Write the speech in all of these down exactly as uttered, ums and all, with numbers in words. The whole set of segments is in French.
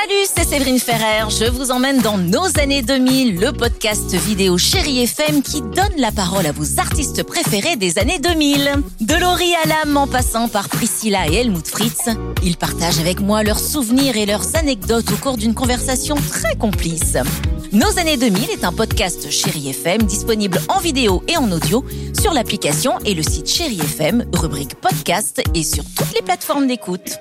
Salut, c'est Séverine Ferrer. Je vous emmène dans nos années deux mille, le podcast vidéo Chérie F M qui donne la parole à vos artistes préférés des années deux mille. De Laurie Hallam en passant par Priscilla et Helmut Fritz, ils partagent avec moi leurs souvenirs et leurs anecdotes au cours d'une conversation très complice. Nos années deux mille est un podcast Chérie F M disponible en vidéo et en audio sur l'application et le site Chérie F M, rubrique podcast et sur toutes les plateformes d'écoute.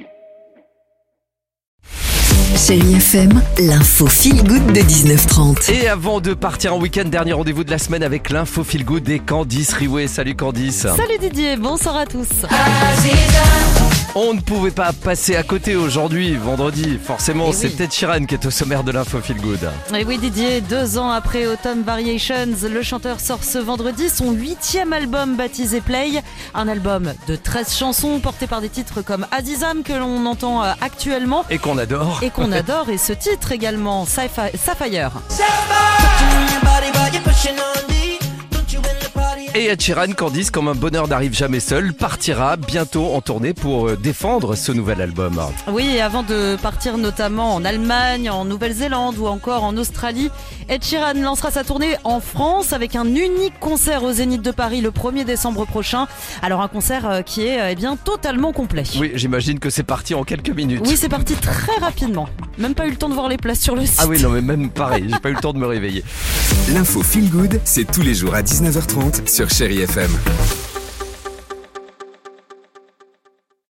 Chérie F M, l'info feel good de dix-neuf heures trente. Et avant de partir en week-end, dernier rendez-vous de la semaine avec l'info feel good et Candice Riouet. Salut Candice. Salut Didier, bonsoir à tous. On ne pouvait pas passer à côté aujourd'hui, vendredi. Forcément, Et c'est oui. Ed Sheeran qui est au sommaire de l'info feel good. Et oui Didier, deux ans après Autumn Variations, le chanteur sort ce vendredi son huitième album baptisé Play. Un album de treize chansons porté par des titres comme Azizam que l'on entend actuellement. Et qu'on adore. Et qu'on adore, et ce titre également, Sapphire. Et Ed Sheeran, Candice, comme un bonheur n'arrive jamais seul, partira bientôt en tournée pour défendre ce nouvel album. Oui, et avant de partir notamment en Allemagne, en Nouvelle-Zélande ou encore en Australie, Ed Sheeran lancera sa tournée en France avec un unique concert au Zénith de Paris le premier décembre prochain. Alors un concert qui est eh bien totalement complet. Oui, j'imagine que c'est parti en quelques minutes. Oui, c'est parti très rapidement. Même pas eu le temps de voir les places sur le site. Ah oui, non mais même pareil, j'ai pas eu le temps de me réveiller. L'info feel good, c'est tous les jours à dix-neuf heures trente sur Chérie F M.